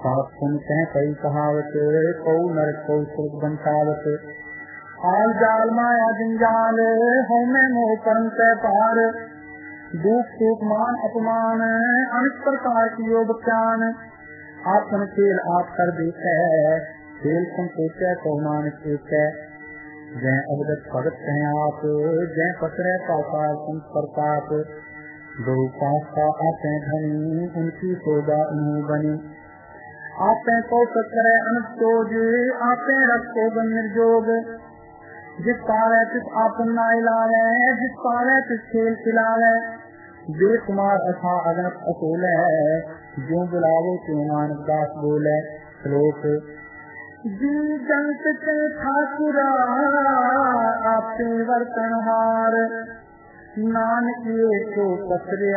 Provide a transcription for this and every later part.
सात सुनते हैं कई कहावत, कौ नरक कौ सुख बंसावत। आल जाल माया जंजाल, हमें मोह परम तय पार। दुख सुख मान अपमान, अनेक प्रकार की योग ज्ञान। आपन खेल आप कर देते, खेल संकोच तो नानक एक है। जय अवगत भगत हैं आप, जय पसरे पापाल संप्रताप। गौ पासा आते धनी, उनकी सोदा उन्हों बनी। आपे कौशल करे अनुजोग, आपे रखो गन निर्जोग। जिस पावे तिस आपन नाय लावे, जिस पावे तिस खेल खिलावे। बेकुमार अथा अगनत अकोले, जो बुलावो क्यों नानक दास बोले। श्लोक जी जंत के ठाकुरा, आपसे वर्तनहार। नानक ये तो पसरिया,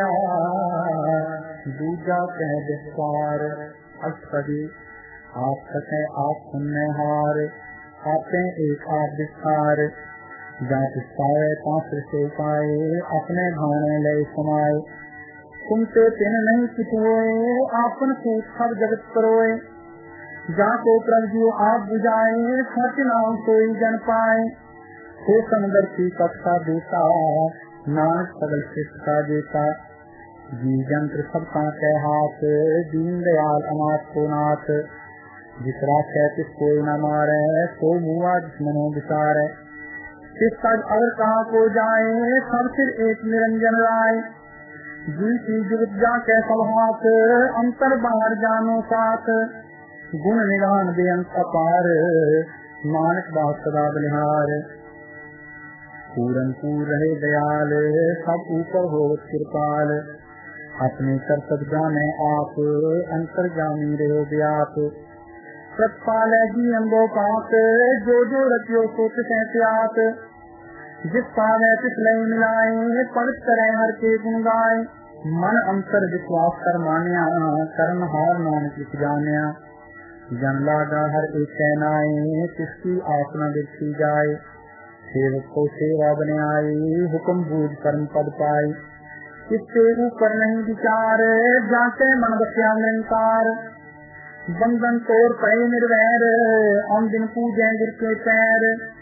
दूजा कह विस्तार। अष्टपदी आप सके आप सुनने हार, आपे एक आप विस्तार। जात पाए पात्र से पाए, अपने भाने ले समाये। तुमसे तिन नहीं कुछ होए, आपन से सब जगत करोए। जाको प्रभु आप बुझाए, सच नाम कोई जन पाए। हो समदर्शी कक्षा देता, नानक सगल शिष्टा देता। जी जंत्र सबका कह हाथ, दीन दयाल अनाथ को नाथ। जिस राखे तिस कोई न मारे, सो मुआ जिस मनो विचार। किस तज अगर कहाँ को जाए, सब सिर एक निरंजन राय। जी की जुगत जा के सब हाथ, अंतर बाहर जानो साथ। गुण निधान बेअंत अपार, नानक दास सदा बलिहार। पूरन पूर रहे दयाल, सब ऊपर हो कृपाल। अपने कर्तव्य जाने आप, अंतर जानी रहे व्याप। सतपाल जी अम्बो पात, जो जो रतियो सो तिसे त्यात। जिस पावे तिस लय मिलाए, पढ़ करे हर के गुण गाए। मन अंतर विश्वास कर मानिया, कर्म हार नानक लिख जानिया। जन लागा हर एक कहनाए, किसकी आसना देखी जाए। सेवक को सेवा बने आए, हुक्म बूझ कर्म पद पाए। किससे ऊपर नहीं विचार, जाते मन बख्या निरंकार। बंधन तोड़ पड़े निर्वैर, हम दिन पूजे गिर के पैर।